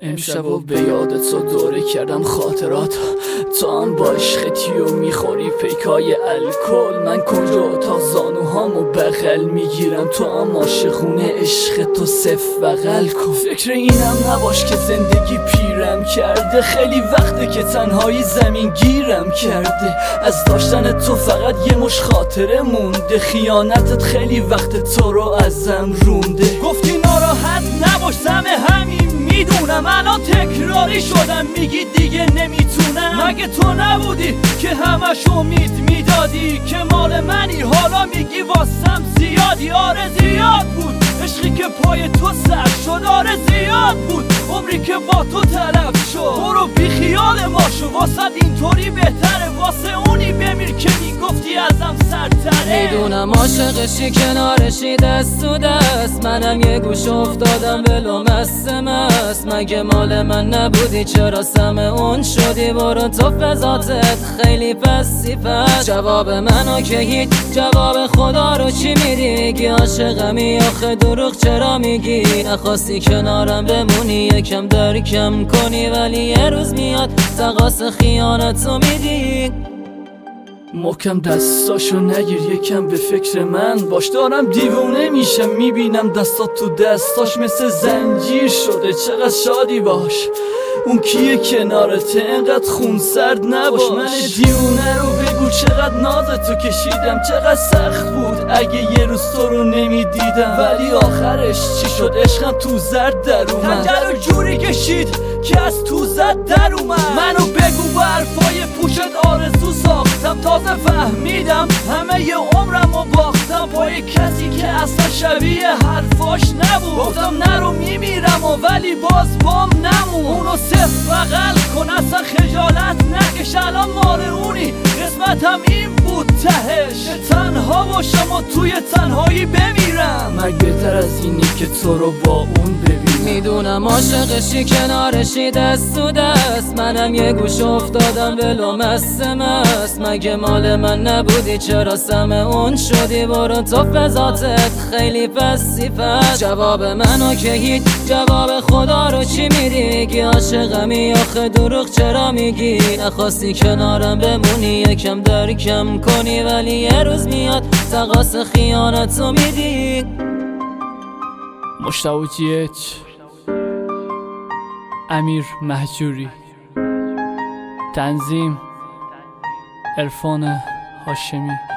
امشب و به یادت تو دوره کردم خاطرات، تو هم با عشقتی و میخوری پیکای الکل. من کجا تا زانوهامو بغل میگیرم، تو هم عاشقونه عشق تو صف بغل کن. فکر اینم نباش که زندگی پیرم کرده، خیلی وقته که تنهایی زمین گیرم کرده. از داشتن تو فقط یه مش خاطره مونده، خیانتت خیلی وقت تو رو ازم رونده. گفتی ناراحت نباش زم همین میدونم، الان تکراری شدم میگی دیگه نمیتونم. مگه تو نبودی که همش امید میدادی که مال منی، حالا میگی واسم زیادی. آره زیاد بود عشقی که پای تو سر شد، آره زیاد بود عمری که با تو تلف شد. برو بی خیال ما شو، واسه اینطوری بهتره، واسه اونی بمیر که میگفتی ازم سرتره. میدونم عاشقشی کنارشی دست تو دست، منم یه گوش افتادم ولو مست مست. مگه مال من نبودی چرا سم اون شدی؟ برو تو فضاتت خیلی پسی پس. جواب منو که هیچ، جواب خدا رو چی میدی؟ میگی عاشقمی آخه دروغ چرا میگی؟ نخواستی کنارم بمونی یکم درکم کنی، ولی یه روز میاد تقاص خیانتو میدی. محکم دستاشو نگیر یکم به فکر من باش، دارم دیوونه میشم میبینم دستات تو دستاش مثل زنجیر شده. چقدر شادی باش اون کیه کنارته، انقدر خون سرد نباش. من دیوونه رو بگو چقدر نازتو کشیدم، چقدر سخت بود اگه یه روز تو رو نمیدیدم. ولی آخرش چی شد؟ عشقم تو زرد در اومد، خنجر رو جوری کشید که از تو زد در اومد. منو بگو با حرفای پوشت آرزو ساختم، تازه فهمیدم همه ی عمرم و باختم پای کسی که اصلا شبیه حرفاش نبود. گفتم نرو میمیرم ولی باز بام نمون. اونو صف بغل کن اصلا خجالت نکش، الان مال اونی قسمتم این بود تهش، که تنها باشم و توی تنهایی بمیرم. مگه بهتر از اینی که تو رو با اون ببینم. میدونم عاشقشی کنارشی دست تو دست، منم یه گوش افتادم ولو مست مست. مگه مال من نبودی چرا سم اون شدی؟ برو تو فضاتت خیلی پسی پس. جواب منو که هیچ، جواب خدا رو چی میدی؟ میگی عاشقمی آخه دروغ چرا میگی؟ نخواستی کنارم بمونی یکم درکم کنی، ولی یه روز میاد تقاص خیانتو میدی. مشتاق جیچ، امیر مهجوری، تنظیم عرفان هاشمی.